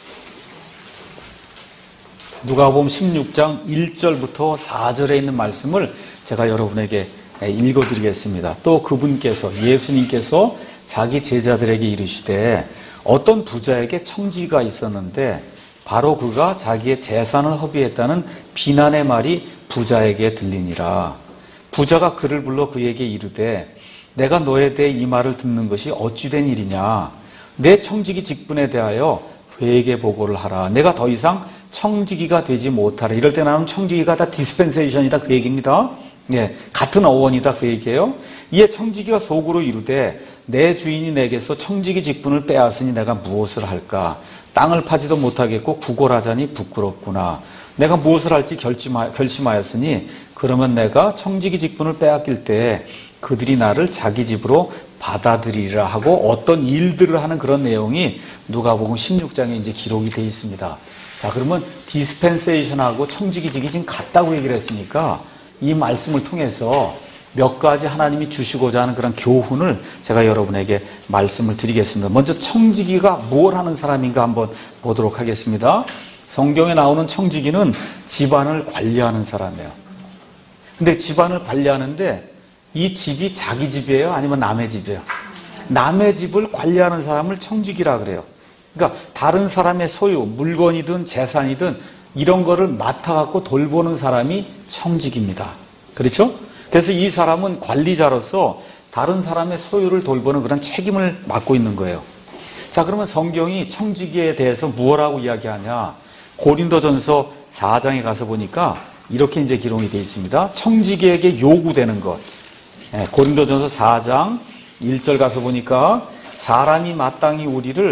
누가복음 16장 1절부터 4절에 있는 말씀을 제가 여러분에게 읽어드리겠습니다. 또 그분께서 예수님께서 자기 제자들에게 이르시되 어떤 부자에게 청지기가 있었는데 바로 그가 자기의 재산을 허비했다는 비난의 말이 부자에게 들리니라. 부자가 그를 불러 그에게 이르되 내가 너에 대해 이 말을 듣는 것이 어찌된 일이냐. 내 청지기 직분에 대하여 회개 보고를 하라. 내가 더 이상 청지기가 되지 못하라. 이럴 때 나오는 청지기가 다 디스펜세이션이다 그 얘기입니다. 네, 같은 어원이다 그 얘기예요. 이에 청지기가 속으로 이르되 내 주인이 내게서 청지기 직분을 빼앗으니 내가 무엇을 할까. 땅을 파지도 못하겠고 구걸하자니 부끄럽구나. 내가 무엇을 할지 결심하였으니 그러면 내가 청지기 직분을 빼앗길 때 그들이 나를 자기 집으로 받아들이리라 하고 어떤 일들을 하는 그런 내용이 누가복음 16장에 이제 기록이 되어 있습니다. 자, 그러면 디스펜세이션하고 청지기직이 지금 같다고 얘기를 했으니까 이 말씀을 통해서 몇 가지 하나님이 주시고자 하는 그런 교훈을 제가 여러분에게 말씀을 드리겠습니다. 먼저 청지기가 뭘 하는 사람인가 한번 보도록 하겠습니다. 성경에 나오는 청지기는 집안을 관리하는 사람이에요. 근데 집안을 관리하는데 이 집이 자기 집이에요? 아니면 남의 집이에요? 남의 집을 관리하는 사람을 청지기라 그래요. 그러니까 다른 사람의 소유, 물건이든 재산이든 이런 거를 맡아갖고 돌보는 사람이 청지기입니다. 그렇죠? 그래서 이 사람은 관리자로서 다른 사람의 소유를 돌보는 그런 책임을 맡고 있는 거예요. 자, 그러면 성경이 청지기에 대해서 무엇라고 이야기하냐? 고린도전서 4장에 가서 보니까 이렇게 이제 기록이 되어 있습니다. 청지기에게 요구되는 것. 고린도전서 4장 1절 가서 보니까 사람이 마땅히 우리를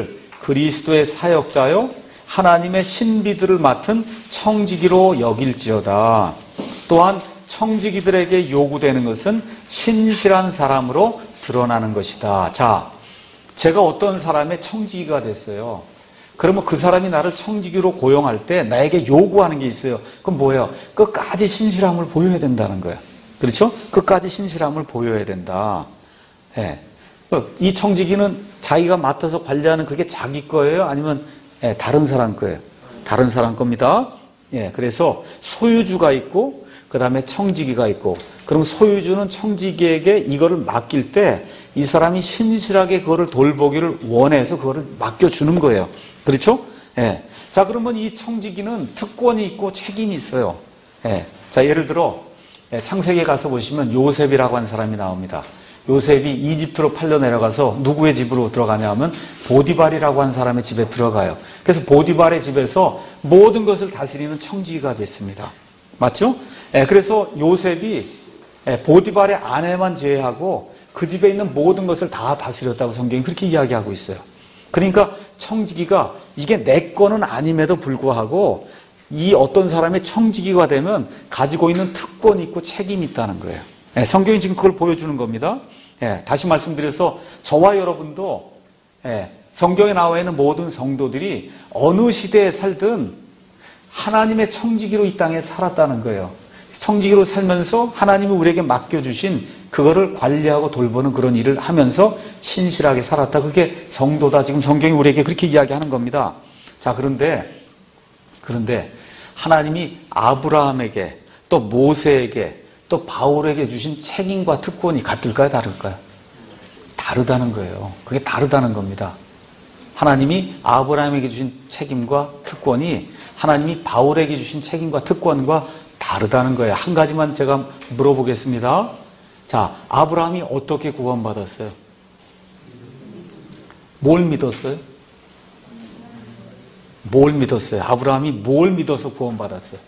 그리스도의 사역자요 하나님의 신비들을 맡은 청지기로 여길지어다. 또한 청지기들에게 요구되는 것은 신실한 사람으로 드러나는 것이다. 자, 제가 어떤 사람의 청지기가 됐어요. 그러면 그 사람이 나를 청지기로 고용할 때 나에게 요구하는 게 있어요. 그럼 뭐예요? 끝까지 신실함을 보여야 된다는 거예요. 그렇죠? 끝까지 신실함을 보여야 된다. 예. 이 청지기는 자기가 맡아서 관리하는 그게 자기 거예요? 아니면 다른 사람 거예요? 다른 사람 겁니다. 예. 그래서 소유주가 있고 그 다음에 청지기가 있고, 그럼 소유주는 청지기에게 이거를 맡길 때 이 사람이 신실하게 그거를 돌보기를 원해서 그거를 맡겨주는 거예요. 그렇죠? 예. 자, 그러면 이 청지기는 특권이 있고 책임이 있어요. 예. 자, 예를 들어 창세기에 가서 보시면 요셉이라고 하는 사람이 나옵니다. 요셉이 이집트로 팔려 내려가서 누구의 집으로 들어가냐 하면 보디발이라고 하는 사람의 집에 들어가요. 그래서 보디발의 집에서 모든 것을 다스리는 청지기가 됐습니다. 맞죠? 그래서 요셉이 보디발의 아내만 제외하고 그 집에 있는 모든 것을 다 다스렸다고 성경이 그렇게 이야기하고 있어요. 그러니까 청지기가 이게 내 거는 아님에도 불구하고 이 어떤 사람의 청지기가 되면 가지고 있는 특권이 있고 책임이 있다는 거예요. 성경이 지금 그걸 보여주는 겁니다. 다시 말씀드려서 저와 여러분도 성경에 나와 있는 모든 성도들이 어느 시대에 살든 하나님의 청지기로 이 땅에 살았다는 거예요. 청지기로 살면서 하나님이 우리에게 맡겨주신 그거를 관리하고 돌보는 그런 일을 하면서 신실하게 살았다. 그게 성도다. 지금 성경이 우리에게 그렇게 이야기하는 겁니다. 자, 그런데 하나님이 아브라함에게 또 모세에게 또 바울에게 주신 책임과 특권이 같을까요? 다를까요? 다르다는 거예요. 그게 다르다는 겁니다. 하나님이 아브라함에게 주신 책임과 특권이 하나님이 바울에게 주신 책임과 특권과 다르다는 거예요. 한 가지만 제가 물어보겠습니다. 자, 아브라함이 어떻게 구원받았어요? 뭘 믿었어요? 뭘 믿었어요? 아브라함이 뭘 믿어서 구원받았어요?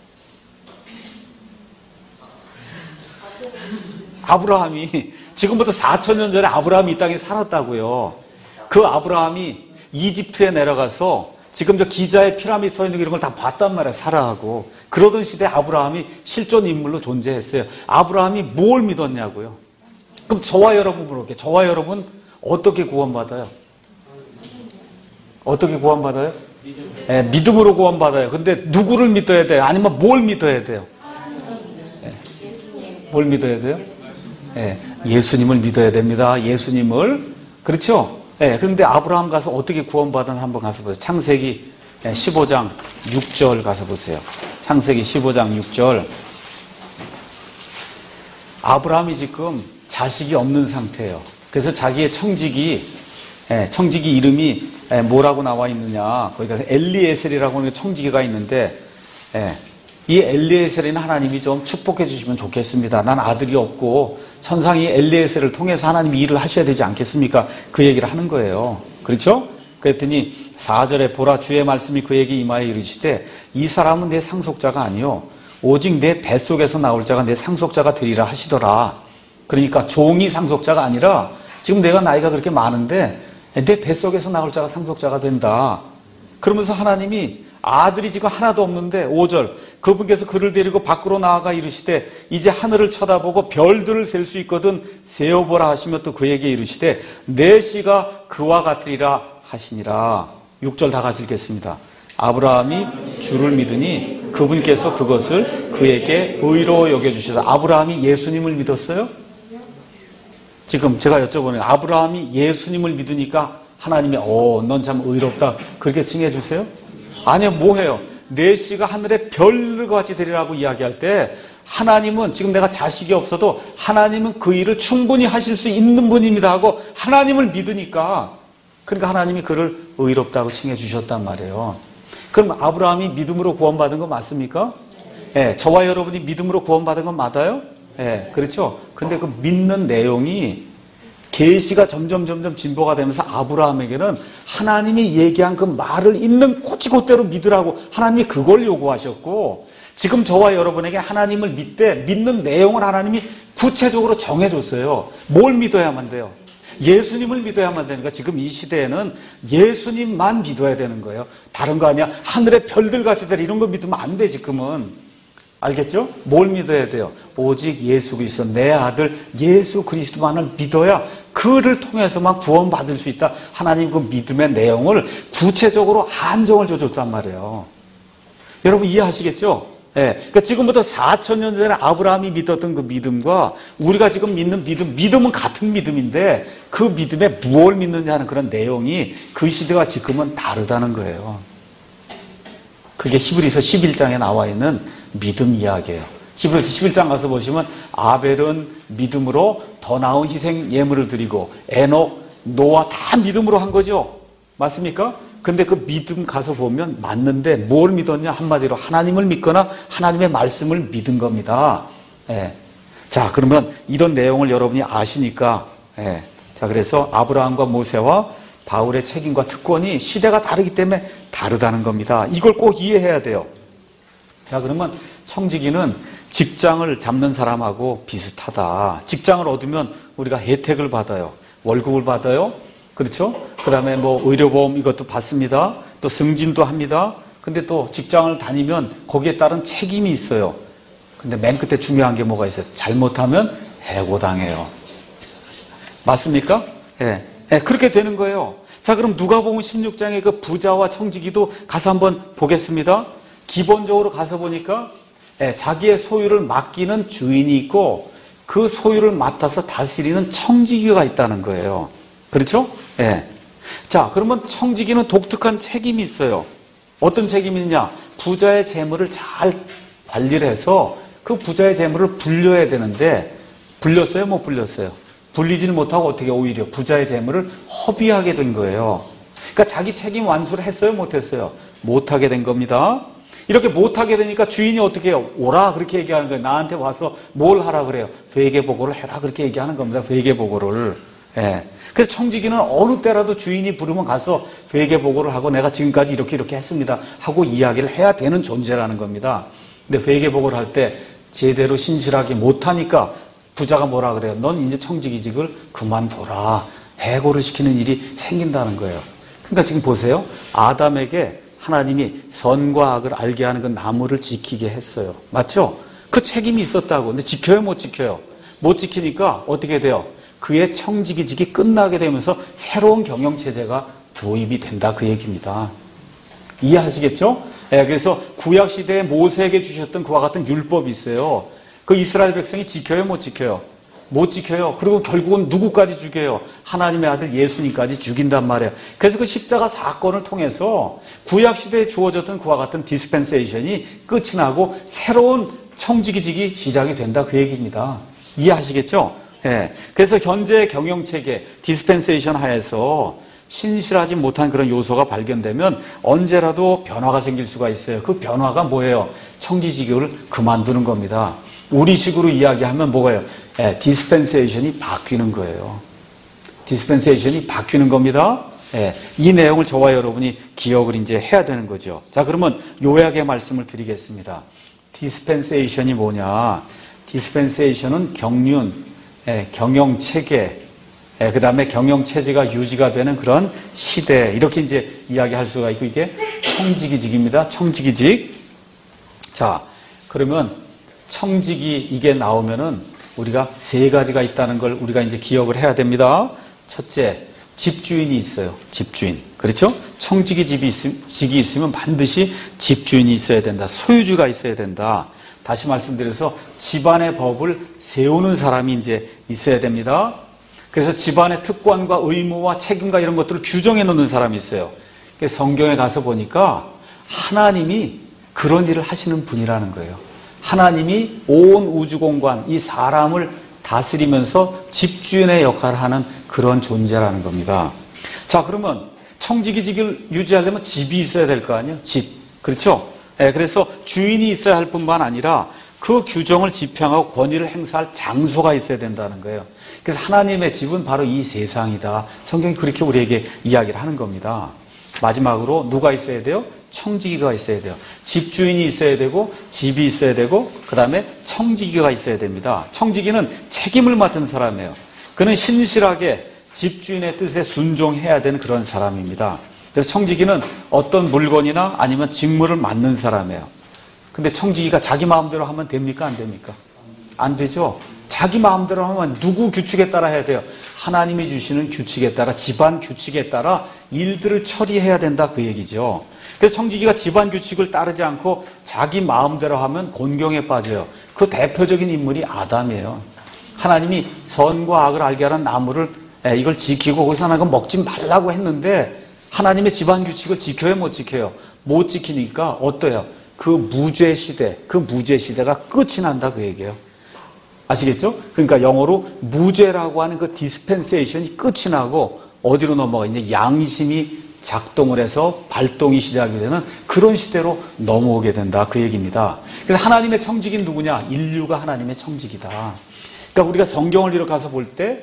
아브라함이 지금부터 4,000년 전에 아브라함이 이 땅에 살았다고요. 그 아브라함이 이집트에 내려가서 지금 저 기자의 피라미드 서 있는 이런 걸 다 봤단 말이에요. 사라하고. 그러던 시대에 아브라함이 실존 인물로 존재했어요. 아브라함이 뭘 믿었냐고요. 그럼 저와 여러분 물어볼게요. 저와 여러분 어떻게 구원받아요? 어떻게 구원받아요? 믿음으로 구원받아요. 근데 누구를 믿어야 돼요? 아니면 뭘 믿어야 돼요? 뭘 믿어야 돼요? 예수님을 믿어야 됩니다. 예수님을. 그렇죠? 그런데 아브라함 가서 어떻게 구원받았나 한번 가서 보세요. 창세기 15장 6절 가서 보세요. 창세기 15장 6절. 아브라함이 지금 자식이 없는 상태예요. 그래서 자기의 청지기 이름이 뭐라고 나와 있느냐. 거기 가서 엘리에셀이라고 하는 청지기가 있는데, 이 엘리에셀이는 하나님이 좀 축복해 주시면 좋겠습니다. 난 아들이 없고 천상이 엘리에셀을 통해서 하나님이 일을 하셔야 되지 않겠습니까? 그 얘기를 하는 거예요. 그렇죠? 그랬더니 4절에 보라 주의 말씀이 그에게 임하여 이르시되 이 사람은 내 상속자가 아니요 오직 내 뱃속에서 나올 자가 내 상속자가 되리라 하시더라. 그러니까 종이 상속자가 아니라 지금 내가 나이가 그렇게 많은데 내 뱃속에서 나올 자가 상속자가 된다. 그러면서 하나님이 아들이 지금 하나도 없는데 5절 그분께서 그를 데리고 밖으로 나아가 이르시되 이제 하늘을 쳐다보고 별들을 셀 수 있거든 세어보라 하시며 또 그에게 이르시되 내 씨가 그와 같으리라 하시니라. 6절 다 같이 읽겠습니다. 아브라함이 주를 믿으니 그분께서 그것을 그에게 의로 여겨주시다. 아브라함이 예수님을 믿었어요? 지금 제가 여쭤보네요. 아브라함이 예수님을 믿으니까 하나님이 넌 참 의롭다 그렇게 칭해 주세요? 아니요, 뭐해요? 내 씨가 하늘의 별과 같이 되리라고 이야기할 때 하나님은 지금 내가 자식이 없어도 하나님은 그 일을 충분히 하실 수 있는 분입니다 하고 하나님을 믿으니까 그러니까 하나님이 그를 의롭다고 칭해 주셨단 말이에요. 그럼 아브라함이 믿음으로 구원받은 거 맞습니까? 저와 여러분이 믿음으로 구원받은 건 맞아요? 그렇죠? 근데 그 믿는 내용이 계시가 점점 진보가 되면서 아브라함에게는 하나님이 얘기한 그 말을 있는 곧대로 믿으라고 하나님이 그걸 요구하셨고 지금 저와 여러분에게 하나님을 믿되 믿는 내용을 하나님이 구체적으로 정해줬어요. 뭘 믿어야만 돼요? 예수님을 믿어야만 되니까 지금 이 시대에는 예수님만 믿어야 되는 거예요. 다른 거 아니야. 하늘의 별들 같이 되라 이런 거 믿으면 안 돼, 지금은. 알겠죠? 뭘 믿어야 돼요? 오직 예수 그리스도, 내 아들 예수 그리스도만을 믿어야 그를 통해서만 구원받을 수 있다. 하나님 그 믿음의 내용을 구체적으로 한정을 줘줬단 말이에요. 여러분 이해하시겠죠? 예. 그러니까 지금부터 4,000년 전에 아브라함이 믿었던 그 믿음과 우리가 지금 믿는 믿음은 같은 믿음인데 그 믿음에 무엇을 믿느냐 하는 그런 내용이 그 시대와 지금은 다르다는 거예요. 그게 히브리서 11장에 나와 있는 믿음 이야기예요. 히브리서 11장 가서 보시면 아벨은 믿음으로 더 나은 희생 예물을 드리고 에녹, 노아 다 믿음으로 한 거죠. 맞습니까? 근데 그 믿음 가서 보면 맞는데 뭘 믿었냐? 한마디로 하나님을 믿거나 하나님의 말씀을 믿은 겁니다. 예. 자, 그러면 이런 내용을 여러분이 아시니까 예. 자, 그래서 아브라함과 모세와 바울의 책임과 특권이 시대가 다르기 때문에 다르다는 겁니다. 이걸 꼭 이해해야 돼요. 자, 그러면 청지기는 직장을 잡는 사람하고 비슷하다. 직장을 얻으면 우리가 혜택을 받아요. 월급을 받아요. 그렇죠? 그 다음에 뭐 의료보험 이것도 받습니다. 또 승진도 합니다. 근데 또 직장을 다니면 거기에 따른 책임이 있어요. 근데 맨 끝에 중요한 게 뭐가 있어요? 잘못하면 해고당해요. 맞습니까? 예. 예, 그렇게 되는 거예요. 자, 그럼 누가복음 16장의 그 부자와 청지기도 가서 한번 보겠습니다. 기본적으로 가서 보니까 예, 자기의 소유를 맡기는 주인이 있고 그 소유를 맡아서 다스리는 청지기가 있다는 거예요. 그렇죠? 예. 자, 그러면 청지기는 독특한 책임이 있어요. 어떤 책임이 있냐? 부자의 재물을 잘 관리를 해서 그 부자의 재물을 불려야 되는데 불렸어요? 못 불렸어요? 불리지는 못하고 어떻게 오히려 부자의 재물을 허비하게 된 거예요. 그러니까 자기 책임 완수를 했어요? 못했어요? 못하게 된 겁니다. 이렇게 못하게 되니까 주인이 어떻게 해요? 오라 그렇게 얘기하는 거예요. 나한테 와서 뭘 하라 그래요? 회계보고를 해라 그렇게 얘기하는 겁니다. 회계보고를. 예. 그래서 청지기는 어느 때라도 주인이 부르면 가서 회계보고를 하고 내가 지금까지 이렇게 했습니다 하고 이야기를 해야 되는 존재라는 겁니다. 근데 회계보고를 할 때 제대로 신실하게 못하니까 부자가 뭐라 그래요? 넌 이제 청지기직을 그만둬라. 해고를 시키는 일이 생긴다는 거예요. 그러니까 지금 보세요. 아담에게 하나님이 선과 악을 알게 하는 그 나무를 지키게 했어요. 맞죠? 그 책임이 있었다고. 근데 지켜요? 못 지켜요? 못 지키니까 어떻게 돼요? 그의 청지기직이 끝나게 되면서 새로운 경영체제가 도입이 된다 그 얘기입니다. 이해하시겠죠? 네, 그래서 구약시대에 모세에게 주셨던 그와 같은 율법이 있어요. 그 이스라엘 백성이 지켜요? 못 지켜요? 못 지켜요. 그리고 결국은 누구까지 죽여요? 하나님의 아들 예수님까지 죽인단 말이에요. 그래서 그 십자가 사건을 통해서 구약시대에 주어졌던 그와 같은 디스펜세이션이 끝이 나고 새로운 청지기직이 시작이 된다 그 얘기입니다. 이해하시겠죠? 예. 그래서 현재 경영체계 디스펜세이션 하에서 신실하지 못한 그런 요소가 발견되면 언제라도 변화가 생길 수가 있어요. 그 변화가 뭐예요? 청지기직을 그만두는 겁니다. 우리식으로 이야기하면 뭐예요? 예, 디스펜세이션이 바뀌는 거예요. 디스펜세이션이 바뀌는 겁니다. 예, 이 내용을 저와 여러분이 기억을 이제 해야 되는 거죠. 자, 그러면 요약의 말씀을 드리겠습니다. 디스펜세이션이 뭐냐? 디스펜세이션은 경륜, 경영체계, 그 다음에 경영체제가 유지가 되는 그런 시대, 이렇게 이제 이야기할 수가 있고, 이게 청지기직입니다. 청지기직. 자, 그러면 청지기 이게 나오면은 우리가 세 가지가 있다는 걸 우리가 이제 기억을 해야 됩니다. 첫째, 집주인이 있어요. 집주인. 그렇죠? 청지기직이 있으면 반드시 집주인이 있어야 된다. 소유주가 있어야 된다. 다시 말씀드려서 집안의 법을 세우는 사람이 이제 있어야 됩니다. 그래서 집안의 특권과 의무와 책임과 이런 것들을 규정해 놓는 사람이 있어요. 그래서 성경에 가서 보니까 하나님이 그런 일을 하시는 분이라는 거예요. 하나님이 온 우주공간, 이 사람을 다스리면서 집주인의 역할을 하는 그런 존재라는 겁니다. 자, 그러면 청지기직을 유지하려면 집이 있어야 될 거 아니에요? 집. 그렇죠? 네, 그래서 주인이 있어야 할 뿐만 아니라 그 규정을 집행하고 권위를 행사할 장소가 있어야 된다는 거예요. 그래서 하나님의 집은 바로 이 세상이다. 성경이 그렇게 우리에게 이야기를 하는 겁니다. 마지막으로 누가 있어야 돼요? 청지기가 있어야 돼요. 집주인이 있어야 되고 집이 있어야 되고 그 다음에 청지기가 있어야 됩니다. 청지기는 책임을 맡은 사람이에요. 그는 신실하게 집주인의 뜻에 순종해야 되는 그런 사람입니다. 그래서 청지기는 어떤 물건이나 아니면 직무를 맡는 사람이에요. 근데 청지기가 자기 마음대로 하면 됩니까? 안 됩니까? 안 되죠. 자기 마음대로 하면 누구 규칙에 따라 해야 돼요? 하나님이 주시는 규칙에 따라, 집안 규칙에 따라 일들을 처리해야 된다, 그 얘기죠. 그래서 청지기가 집안 규칙을 따르지 않고 자기 마음대로 하면 곤경에 빠져요. 그 대표적인 인물이 아담이에요. 하나님이 선과 악을 알게 하는 나무를 이걸 지키고 거기서 하나 먹지 말라고 했는데 하나님의 집안 규칙을 지켜요, 못 지켜요? 못 지키니까 어때요? 그 무죄 시대가 끝이 난다, 그 얘기예요. 아시겠죠? 그러니까 영어로 무죄라고 하는 그 디스펜세이션이 끝이 나고 어디로 넘어가 있냐? 양심이 작동을 해서 발동이 시작이 되는 그런 시대로 넘어오게 된다, 그 얘기입니다. 그래서 하나님의 청지기는 누구냐? 인류가 하나님의 청지기다. 그러니까 우리가 성경을 이렇게 가서 볼 때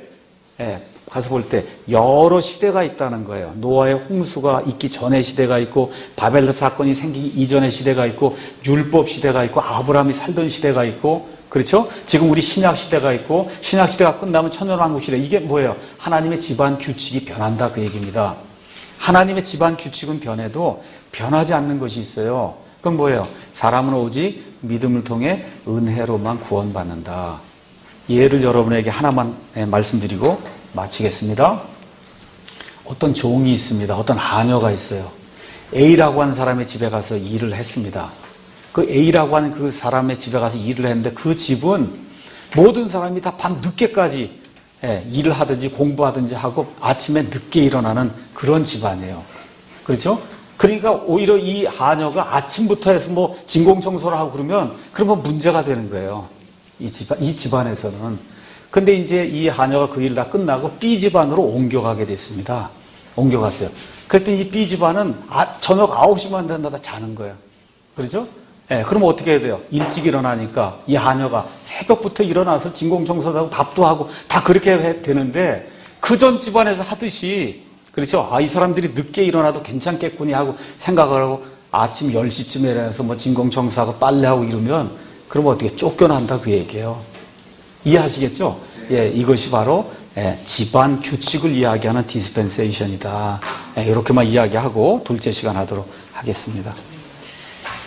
여러 시대가 있다는 거예요. 노아의 홍수가 있기 전의 시대가 있고, 바벨 사건이 생기기 이전의 시대가 있고, 율법 시대가 있고, 아브라함이 살던 시대가 있고, 그렇죠? 지금 우리 신약 시대가 있고, 신약 시대가 끝나면 천년왕국 시대. 이게 뭐예요? 하나님의 집안 규칙이 변한다, 그 얘기입니다. 하나님의 집안 규칙은 변해도 변하지 않는 것이 있어요. 그건 뭐예요? 사람은 오직 믿음을 통해 은혜로만 구원받는다. 예를 여러분에게 하나만 말씀드리고 마치겠습니다. 어떤 종이 있습니다. 어떤 하녀가 있어요. A라고 하는 사람의 집에 가서 일을 했습니다. 그 A라고 하는 그 사람의 집에 가서 일을 했는데 그 집은 모든 사람이 다 밤 늦게까지 일을 하든지 공부하든지 하고 아침에 늦게 일어나는 그런 집안이에요. 그렇죠? 그러니까 오히려 이 하녀가 아침부터 해서 뭐 진공청소를 하고 그러면 문제가 되는 거예요. 이 집안에서는. 근데 이제 이 하녀가 그 일 다 끝나고 B 집안으로 옮겨가게 됐습니다. 옮겨갔어요. 그랬더니 이 B 집안은 저녁 9시만 된다 다 자는 거예요. 그렇죠? 그럼 어떻게 해야 돼요? 일찍 일어나니까 이 하녀가 새벽부터 일어나서 진공청소도 하고 밥도 하고 다 그렇게 해야 되는데 그 전 집안에서 하듯이, 그렇죠? 이 사람들이 늦게 일어나도 괜찮겠구니 하고 생각을 하고 아침 10시쯤에 일어나서 뭐 진공청소하고 빨래하고 이러면 그럼 어떻게 쫓겨난다, 그 얘기예요. 이해하시겠죠? 이것이 바로 집안 규칙을 이야기하는 디스펜세이션이다. 이렇게만 이야기하고 둘째 시간 하도록 하겠습니다.